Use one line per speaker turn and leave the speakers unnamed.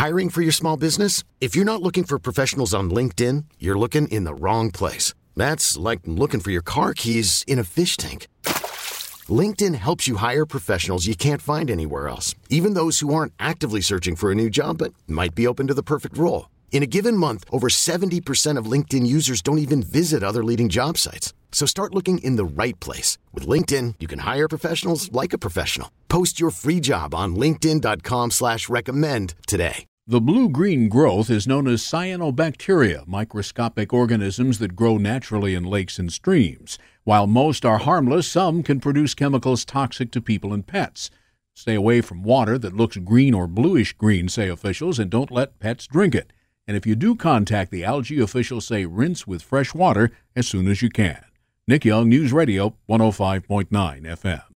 Hiring for your small business? If you're not looking for professionals on LinkedIn, you're looking in the wrong place. That's like looking for your car keys in a fish tank. LinkedIn helps you hire professionals you can't find anywhere else, even those who aren't actively searching for a new job but might be open to the perfect role. In a given month, over 70% of LinkedIn users don't even visit other leading job sites. So start looking in the right place. With LinkedIn, you can hire professionals like a professional. Post your free job on linkedin.com/recommend today.
The blue-green growth is known as cyanobacteria, microscopic organisms that grow naturally in lakes and streams. While most are harmless, some can produce chemicals toxic to people and pets. Stay away from water that looks green or bluish-green, say officials, and don't let pets drink it. And if you do contact the algae, officials say rinse with fresh water as soon as you can. Nick Young, News Radio 105.9 FM.